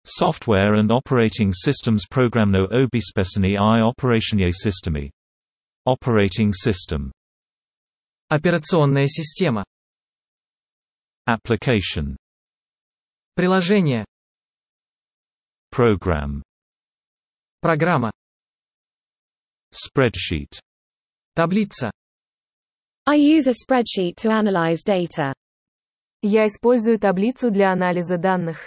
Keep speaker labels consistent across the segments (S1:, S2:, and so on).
S1: Software and operating systems programno obezpieczenie I operationie systemy. Operating system.
S2: Операционная система.
S1: Application.
S2: Приложение.
S1: Program.
S2: Программа.
S1: Spreadsheet.
S2: Таблица.
S3: I use a spreadsheet to analyze data.
S4: Я использую таблицу для анализа данных.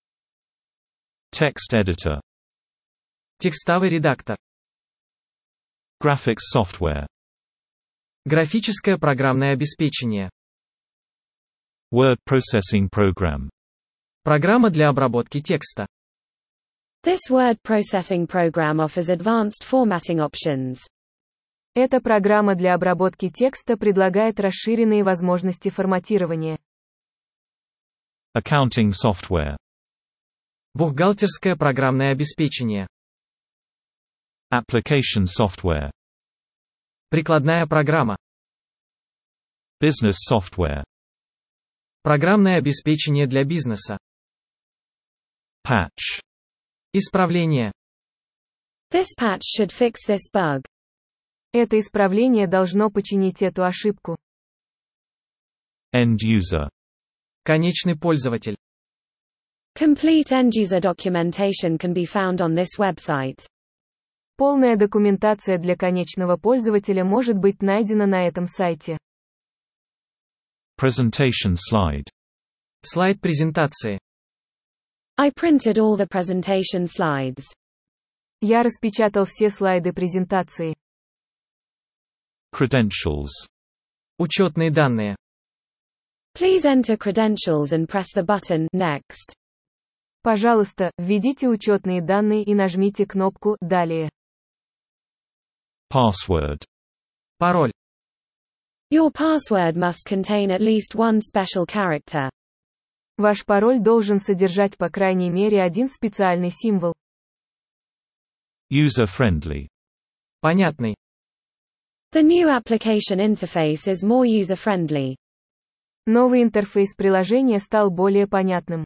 S1: Text editor.
S2: Текстовый редактор.
S1: Graphics software.
S2: Графическое программное обеспечение.
S1: Word processing program.
S2: Программа для обработки текста.
S3: This word processing program offers advanced formatting options.
S4: Эта программа для обработки текста предлагает расширенные возможности форматирования.
S1: Accounting software.
S2: Бухгалтерское программное обеспечение.
S1: Application software.
S2: Прикладная программа.
S1: Business software.
S2: Программное обеспечение для бизнеса.
S1: Patch.
S2: Исправление.
S3: This patch should fix this bug.
S4: Это исправление должно починить эту ошибку.
S1: End user.
S2: Конечный пользователь.
S3: Complete end-user documentation can be found on this website.
S4: Полная документация для конечного пользователя может быть найдена на этом сайте.
S1: Presentation slide.
S2: Слайд презентации.
S3: I printed all the presentation slides.
S4: Я распечатал все слайды презентации.
S1: Credentials.
S2: Учетные данные.
S3: Please enter credentials and press the button Next.
S4: Пожалуйста, введите учетные данные и нажмите кнопку «Далее».
S1: Password.
S2: Пароль.
S3: Your password must contain at least one special character.
S4: Ваш пароль должен содержать по крайней мере один специальный символ.
S1: User-friendly.
S2: Понятный.
S3: The new application interface is more user-friendly.
S4: Новый интерфейс приложения стал более понятным.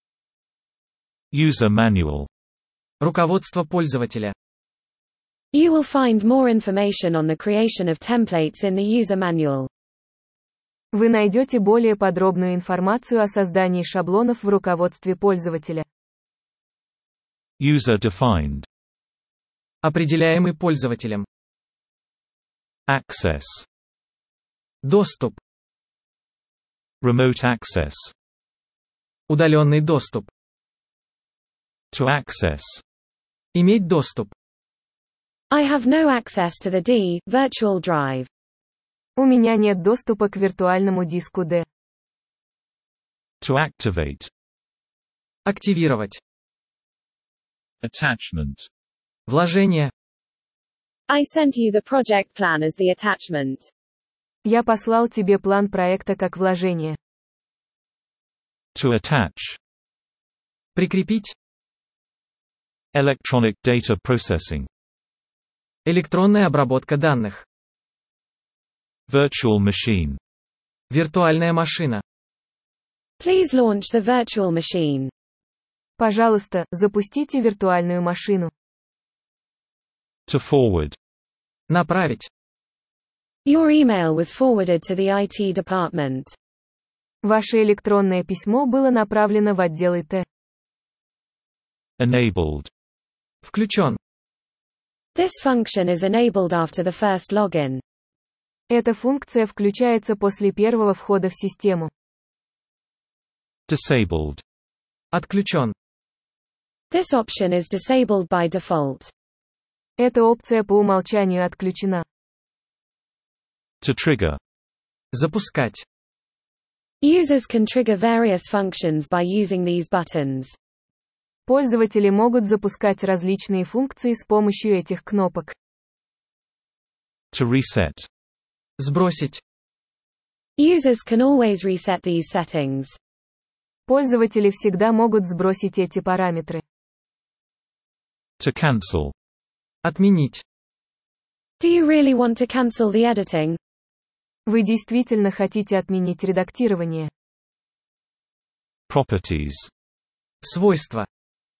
S1: User manual.
S2: Руководство пользователя.
S3: You will find more information on the creation of templates in the user manual.
S4: Вы найдете более подробную информацию о создании шаблонов в руководстве пользователя.
S1: User-defined.
S2: Определяемый пользователем.
S1: Access.
S2: Доступ.
S1: Remote access.
S2: Удаленный доступ.
S1: To access.
S2: Иметь доступ.
S3: I have no access to the D virtual drive.
S4: У меня нет доступа к виртуальному диску D.
S1: To activate.
S2: Активировать.
S1: Attachment.
S2: Вложение.
S3: I sent you the project plan as the attachment.
S4: Я послал тебе план проекта как вложение.
S1: To attach.
S2: Прикрепить.
S1: Electronic data processing.
S2: Электронная обработка данных.
S1: Virtual machine.
S2: Виртуальная машина.
S3: Please launch the virtual machine.
S4: Пожалуйста, запустите виртуальную машину.
S1: To forward.
S2: Направить.
S3: Your email was forwarded to the IT department.
S4: Ваше электронное письмо было направлено в отдел ИТ.
S1: Enabled.
S2: Включен.
S3: This function is enabled after the first login.
S4: Эта функция включается после первого входа в систему.
S1: Disabled.
S2: Отключен.
S3: This option is disabled by default.
S4: Эта опция по умолчанию отключена.
S1: To trigger.
S2: Запускать.
S3: Users can trigger various functions by using these buttons.
S4: Пользователи могут запускать различные функции с помощью этих кнопок.
S1: To reset.
S2: Сбросить.
S3: Users can always reset these settings.
S4: Пользователи всегда могут сбросить эти параметры.
S1: To cancel.
S2: Отменить.
S3: Do you really want to cancel the editing?
S4: Вы действительно хотите отменить редактирование?
S1: Properties.
S2: Свойства.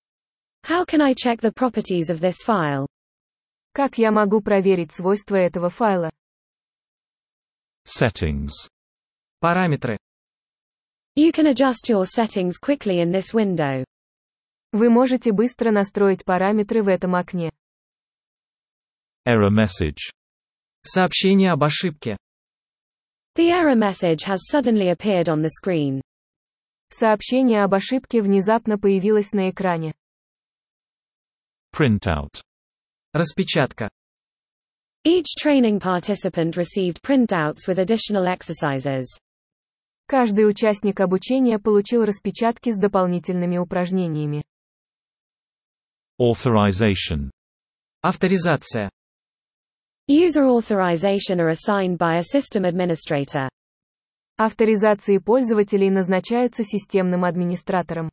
S3: How can I check the properties of this file?
S4: Как я могу проверить свойства этого файла?
S1: Settings.
S2: Параметры.
S3: You can adjust your settings quickly in this window.
S4: Вы можете быстро настроить параметры в этом окне.
S1: Error message.
S2: Сообщение об ошибке.
S3: The error message has suddenly appeared on the screen.
S4: Сообщение об ошибке внезапно появилось на экране.
S1: Printout.
S2: Распечатка.
S3: Each training participant received printouts with additional exercises.
S4: Каждый участник обучения получил распечатки с дополнительными упражнениями.
S1: Authorization.
S2: Авторизация.
S3: User authorization are assigned by a system administrator.
S4: Авторизации пользователей назначаются системным администратором.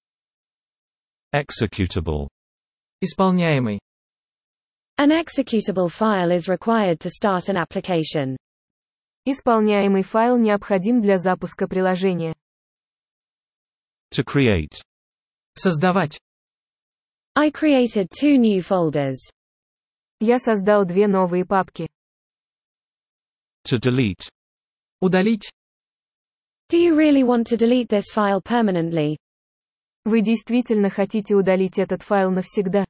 S1: Executable.
S2: Исполняемый.
S3: An executable file is required to start an application.
S4: Исполняемый файл необходим для запуска приложения.
S1: To create.
S2: Создавать.
S3: I created 2 new folders.
S4: Я создал 2 новые папки.
S1: To delete.
S2: Удалить.
S3: Do you really want to delete this file permanently?
S4: Вы действительно хотите удалить этот файл навсегда?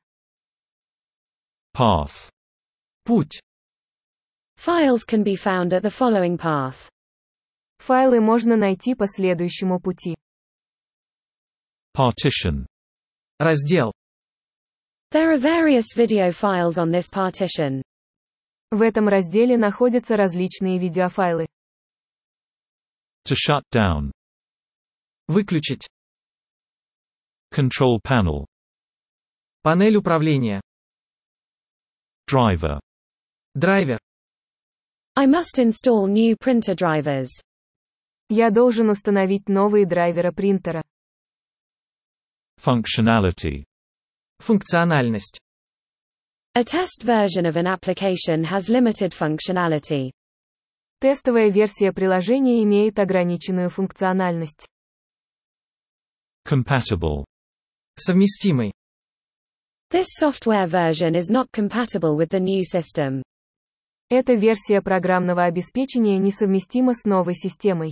S1: Path.
S2: Путь.
S3: Files can be found at the following path.
S4: Файлы можно найти по следующему пути.
S1: Partition.
S2: Раздел.
S3: There are various video files on this partition.
S4: В этом разделе находятся различные видеофайлы.
S1: To shut down.
S2: Выключить.
S1: Control panel.
S2: Панель управления.
S1: Driver.
S2: Драйвер.
S3: I must install new printer drivers.
S4: Я должен установить новые драйвера принтера.
S1: Functionality.
S2: Функциональность.
S3: A test version of an application has limited functionality.
S4: Тестовая версия приложения имеет ограниченную функциональность.
S1: Compatible.
S2: Совместимый.
S3: This software version is not compatible with the new system.
S4: Эта версия программного обеспечения несовместима с новой системой.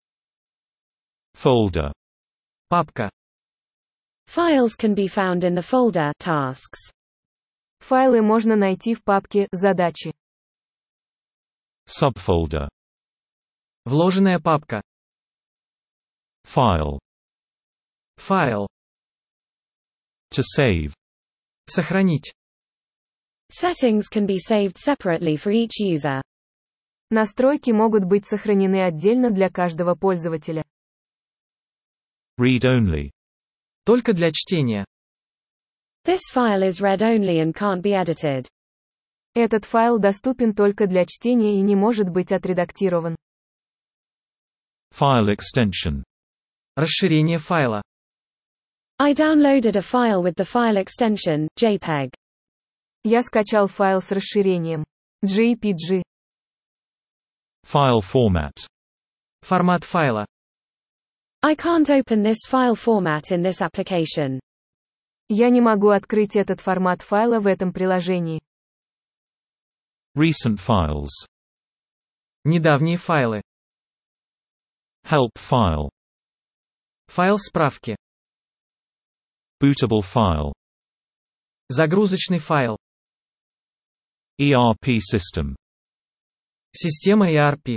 S1: Folder.
S2: Папка.
S3: Files can be found in the folder Tasks.
S4: Файлы можно найти в папке «Задачи».
S1: Subfolder.
S2: Вложенная папка.
S1: File.
S2: Файл.
S1: To save.
S2: Сохранить.
S3: Settings can be saved separately for each user.
S4: Настройки могут быть сохранены отдельно для каждого пользователя.
S1: Read only.
S2: Только для чтения.
S3: This file is read-only and can't be edited.
S4: Этот файл доступен только для чтения и не может быть отредактирован.
S1: File extension.
S2: Расширение файла.
S3: I downloaded a file with the file extension, JPEG.
S4: Я скачал файл с расширением JPG.
S1: File format.
S2: Формат файла.
S3: I can't open this file format in this application.
S4: Я не могу открыть этот формат файла в этом приложении.
S1: Recent files.
S2: Недавние файлы.
S1: Help file.
S2: Файл справки.
S1: Bootable file.
S2: Загрузочный файл.
S1: ERP system.
S2: Система ERP.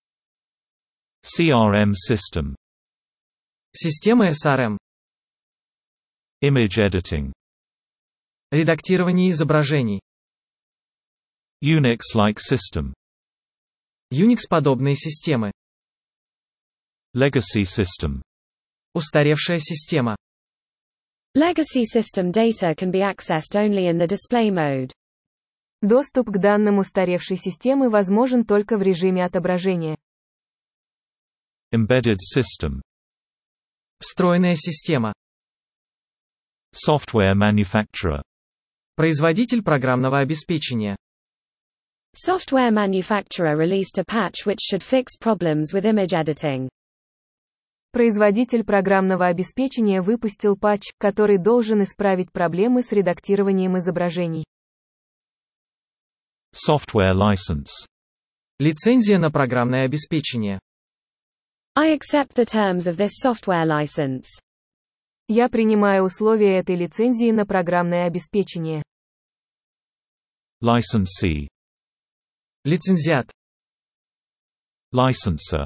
S1: CRM system.
S2: Система SRM.
S1: Image editing.
S2: Редактирование изображений.
S1: Unix-like system.
S2: Unix-подобные системы.
S1: Legacy system.
S2: Устаревшая система.
S3: Legacy system data can be accessed only in the display mode.
S4: Доступ к данным устаревшей системы возможен только в режиме отображения.
S1: Embedded system.
S2: Встроенная система.
S1: Software manufacturer.
S2: Производитель программного обеспечения.
S3: Software manufacturer released a patch which should fix problems with image editing.
S4: Производитель программного обеспечения выпустил патч, который должен исправить проблемы с редактированием изображений.
S1: Software license.
S2: Лицензия на программное обеспечение.
S3: I accept the terms of this software license.
S4: Я принимаю условия этой лицензии на программное обеспечение.
S1: Licensee.
S2: Лицензиат.
S1: Licenser.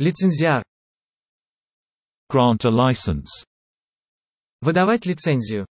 S2: Лицензиар.
S1: Grant a license.
S2: Выдавать лицензию.